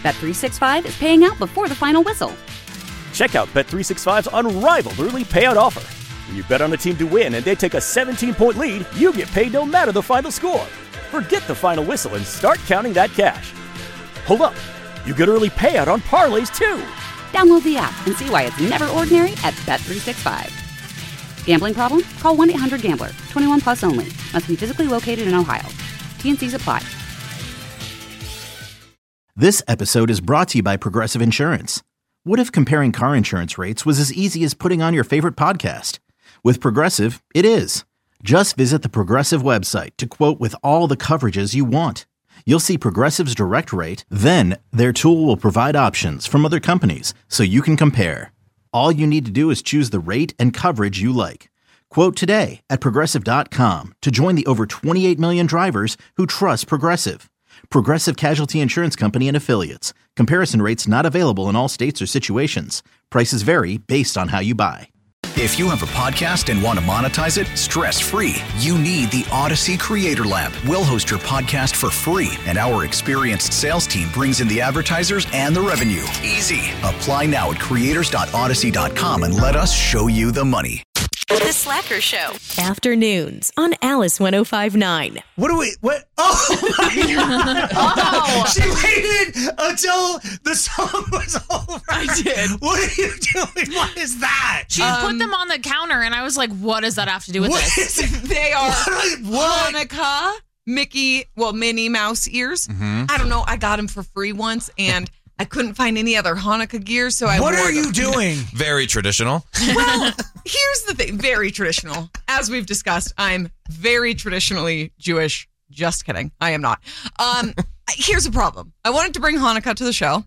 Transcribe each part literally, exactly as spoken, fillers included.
Bet three sixty-five is paying out before the final whistle. Check out Bet three sixty-five's unrivaled early payout offer. When you bet on a team to win and they take a seventeen-point lead, you get paid no matter the final score. Forget the final whistle and start counting that cash. Hold up. You get early payout on parlays, too. Download the app and see why it's never ordinary at Bet three sixty-five. Gambling problem? Call one eight hundred gambler. twenty-one plus only. Must be physically located in Ohio. T and C's apply. This episode is brought to you by Progressive Insurance. What if comparing car insurance rates was as easy as putting on your favorite podcast? With Progressive, it is. Just visit the Progressive website to quote with all the coverages you want. You'll see Progressive's direct rate, then their tool will provide options from other companies so you can compare. All you need to do is choose the rate and coverage you like. Quote today at Progressive dot com to join the over twenty-eight million drivers who trust Progressive. Progressive Casualty Insurance Company and Affiliates. Comparison rates not available in all states or situations. Prices vary based on how you buy. If you have a podcast and want to monetize it stress-free, you need the Odyssey Creator Lab. We'll host your podcast for free, and our experienced sales team brings in the advertisers and the revenue. Easy. Apply now at creators dot odyssey dot com and let us show you the money. The Slacker Show. Afternoons on Alice one oh five point nine. What do we, what? Oh my God. Oh. She waited until the song was over. I did. What are you doing? What is that? She um, put them on the counter, and I was like, what does that have to do with what this? Is it? They are what? What? Hanukkah Mickey, well, Minnie Mouse ears. Mm-hmm. I don't know. I got them for free once, and I couldn't find any other Hanukkah gear, so I What wore are you them. doing? Very traditional. Well, here's the thing. Very traditional. As we've discussed, I'm very traditionally Jewish. Just kidding. I am not. Um, here's the problem. I wanted to bring Hanukkah to the show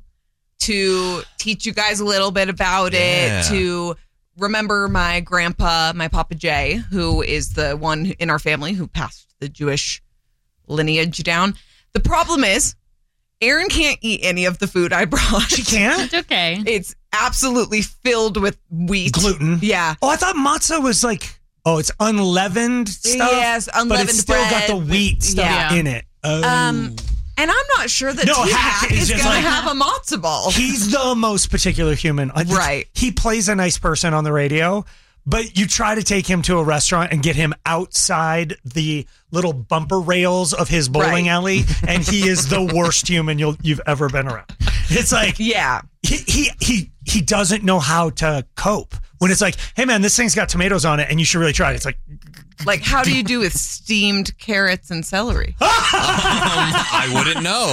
to teach you guys a little bit about Yeah. it, to remember my grandpa, my Papa Jay, who is the one in our family who passed the Jewish lineage down. The problem is, Erin can't eat any of the food I brought. She can't? It's okay. It's absolutely filled with wheat. Gluten. Yeah. Oh, I thought matzah was like, oh, it's unleavened stuff. Yes, unleavened But it's still bread. got the wheat stuff Yeah. in it. Oh. Um, and I'm not sure that No, T-Hack Hack is is just going to like- have a matzo ball. He's the most particular human. I just- Right. He plays a nice person on the radio, but you try to take him to a restaurant and get him outside the little bumper rails of his bowling Right. alley, and he is the worst human you'll, you've ever been around. It's like, Yeah. he, he he he doesn't know how to cope. When it's like, hey man, this thing's got tomatoes on it and you should really try it. It's like, Like, how do you do with steamed carrots and celery? um, I wouldn't know.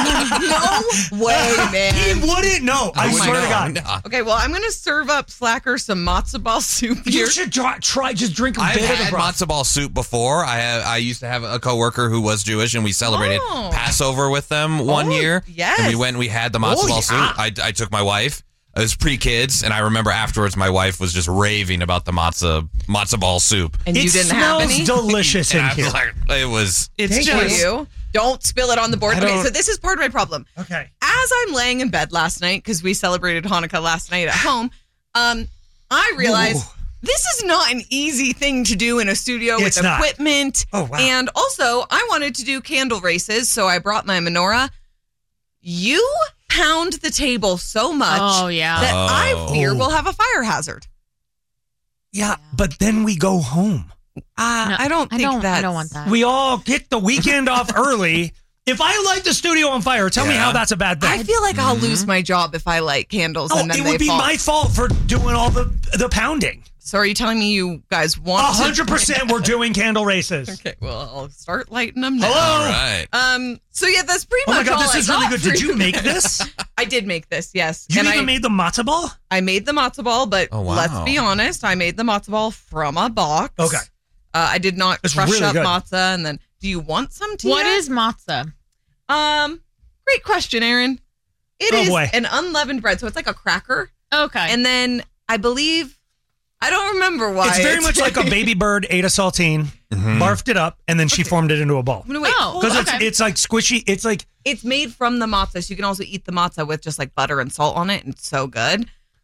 No way, man. he wouldn't know. I, I wouldn't swear know. to God. No. Okay, well, I'm going to serve up Slacker some matzo ball soup You here. should try, try just drink a I've bit of the had broth. matzo ball soup before. I have, I used to have a coworker who was Jewish, and we celebrated Oh. Passover with them one Oh, year. yes. And we went and we had the matzo Oh, ball yeah. soup. I, I took my wife. It was pre-kids, and I remember afterwards my wife was just raving about the matzo matzo ball soup. And you it didn't have smells any? delicious in And I here. was like, it was. It's Thank just you. you. Don't spill it on the board. I Okay, don't- so this is part of my problem. Okay. As I'm laying in bed last night, because we celebrated Hanukkah last night at home, um, I realized Ooh. this is not an easy thing to do in a studio It's with not. equipment. Oh, wow. And also, I wanted to do candle races, so I brought my menorah. You pound the table so much Oh, yeah. that Oh. I fear we'll have a fire hazard. Yeah, but then we go home. Uh, No, I don't I think don't, that's... I don't want that. We all get the weekend off early. If I light the studio on fire, tell me Yeah. how that's a bad thing. I feel like I'll lose my job if I light candles oh, and then it they would be fall. my fault for doing all the the pounding. So are you telling me you guys want A to- hundred percent, we're doing candle races. Okay, well, I'll start lighting them now. Hello. All right. Um. So yeah, that's pretty Oh my much God, all this I is really got good. for Did you make this? I did make this, yes. You and even I, made the matzo ball? I made the matzo ball, but Oh, wow. let's be honest, I made the matzo ball from a box. Okay. Uh, I did not It's crush really up good. matzah, and then. Do you want some tea? What is matzah? Um. Great question, Aaron. It Oh, is boy. an unleavened bread, so it's like a cracker, Okay. and then I believe. I don't remember why. It's very much like a baby bird ate a saltine, barfed it up, and then she formed it into a ball. No, wait, Oh. hold Because on. it's it's like squishy. It's like It's made from the matzah, so you can also eat the matzah with just like butter and salt on it, and it's so good.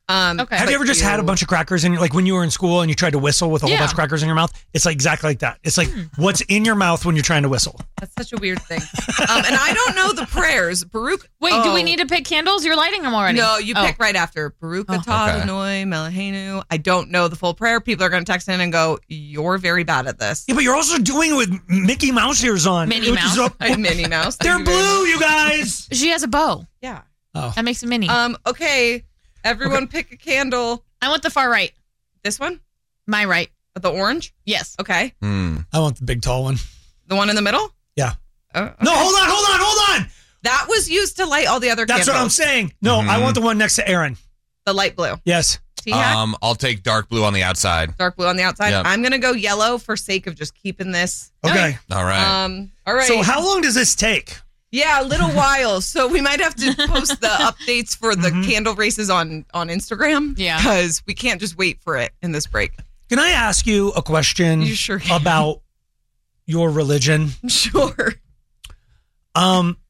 Um, Okay. Have but you ever just had a bunch of crackers in your, like when you were in school and you tried to whistle with a whole Yeah. bunch of crackers in your mouth? It's like exactly like that. It's like what's in your mouth when you're trying to whistle. That's such a weird thing. Um, and I don't know the prayers. Baruch. Wait, do we oh. need to pick candles? You're lighting them already. No, you Oh. pick right after. Baruch Oh. atah Okay. Adonai Melahenu. I don't know the full prayer. People are going to text in and go, "You're very bad at this." Yeah, but you're also doing it with Mickey Mouse ears on. Minnie which is Mouse? a- A Minnie Mouse. Thank They're you very blue, much. you guys. She has a bow. Yeah. Oh. That makes it mini. Um. Okay. Everyone, pick a candle. I want the far right. This one, My right. the orange. Yes. Okay. Hmm. I want the big tall one. The one in the middle. Yeah. Oh, okay. No, hold on, hold on, hold on. That was used to light all the other That's candles. what I'm saying. No, I want the one next to Aaron. The light blue. Yes. T-hack, Um, I'll take dark blue on the outside. dark blue on the outside. Yep. I'm gonna go yellow for sake of just keeping this. Okay. All right. Um. All right. So how long does this take? Yeah, a little while. So we might have to post the updates for the Mm-hmm. candle races on on Instagram. Yeah. Because we can't just wait for it in this break. Can I ask you a question You sure can. about your religion? Sure. Um,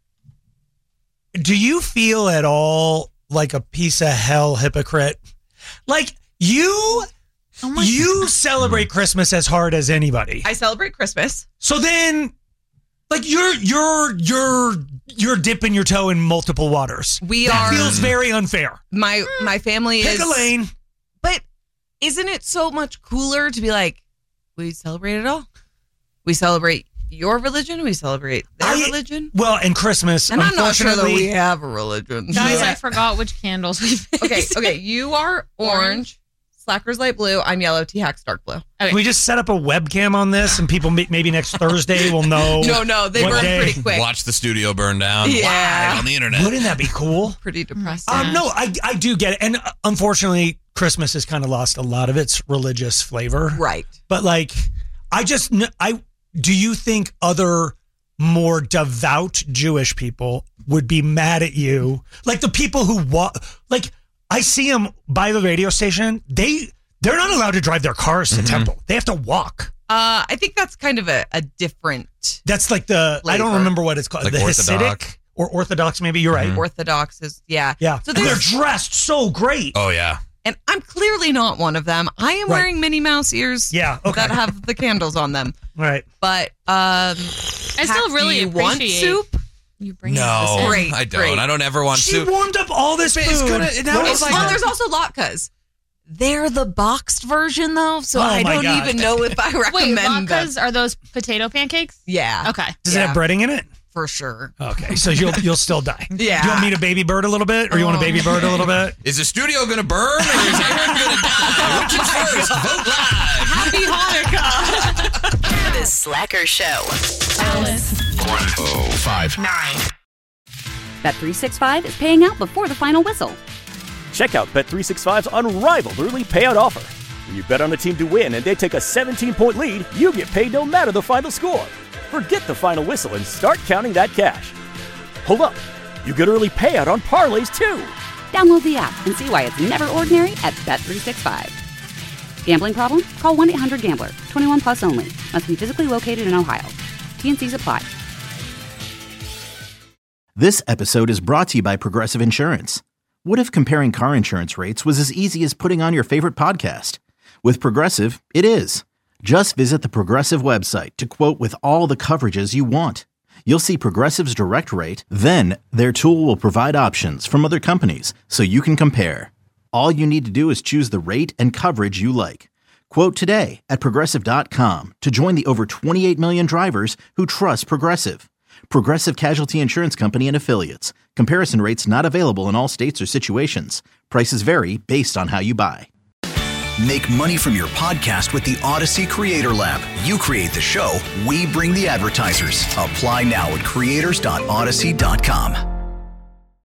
do you feel at all like a piece of hell hypocrite? Like you, Oh my you celebrate Christmas as hard as anybody. I celebrate Christmas. So then, like you're you're you're you're dipping your toe in multiple waters. We that are. feels very unfair. My my family Pick is. a lane. But isn't it so much cooler to be like, we celebrate it all? We celebrate your religion. We celebrate their I- religion. Well, and Christmas, And I'm not sure that unfortunately, we have a religion. Guys, Yeah. I forgot which candles we picked. Okay, okay. You are orange. Slacker's light blue. I'm yellow. T-Hack's dark blue. Okay. Can we just set up a webcam on this, and people may- maybe next Thursday will know? No, no, they what burn day? pretty quick. Watch the studio burn down Yeah. live on the internet. Wouldn't that be cool? Pretty depressing. Um, no, I I do get it, and uh, unfortunately, Christmas has kind of lost a lot of its religious flavor. Right. But like, I just kn- I do you think other more devout Jewish people would be mad at you? Like the people who walk, like I see them by the radio station. They they're not allowed to drive their cars to temple. They have to walk. Uh, I think that's kind of a, a different That's like the I don't Flavor. remember what it's called. Like the Orthodox? Hasidic or Orthodox, maybe you're right. Orthodox is, yeah. Yeah, So and they're there's, dressed so great. Oh yeah. and I'm clearly not one of them. I am Right. wearing Minnie Mouse ears Yeah, okay. that have the candles on them. Right. But um, I still do really you want appreciate soup? you bringing No, this in. Great, I don't. great. I don't ever want She soup. warmed up all this But food. it's gonna- now What it's is like- Well, that? there's also latkes. They're the boxed version, though, so Oh, I my don't God. even know if I Wait, recommend them. latkes are those potato pancakes? Yeah. Okay. Does Yeah. it have breading in it? For sure. Okay, so you'll you'll still die. Yeah. Do you want me to baby bird a little bit, or you want to baby bird a little bit? Is the studio gonna burn or is Aaron gonna die? Which is first? Vote live. Happy Hanukkah. The Slacker Show. oh five Bet three sixty-five is paying out before the final whistle. Check out Bet three sixty-five's unrivaled early payout offer. When you bet on a team to win and they take a seventeen-point lead, you get paid no matter the final score. Forget the final whistle and start counting that cash. Hold up. You get early payout on parlays too. Download the app and see why it's never ordinary at Bet three sixty-five. Gambling problem? Call one eight hundred gambler. twenty-one plus only. Must be physically located in Ohio. T and C's apply. This episode is brought to you by Progressive Insurance. What if comparing car insurance rates was as easy as putting on your favorite podcast? With Progressive, it is. Just visit the Progressive website to quote with all the coverages you want. You'll see Progressive's direct rate, then their tool will provide options from other companies so you can compare. All you need to do is choose the rate and coverage you like. Quote today at progressive dot com to join the over twenty-eight million drivers who trust Progressive. Progressive Casualty Insurance Company and Affiliates. Comparison rates not available in all states or situations. Prices vary based on how you buy. Make money from your podcast with the Odyssey Creator Lab. You create the show, we bring the advertisers. Apply now at creators dot odyssey dot com.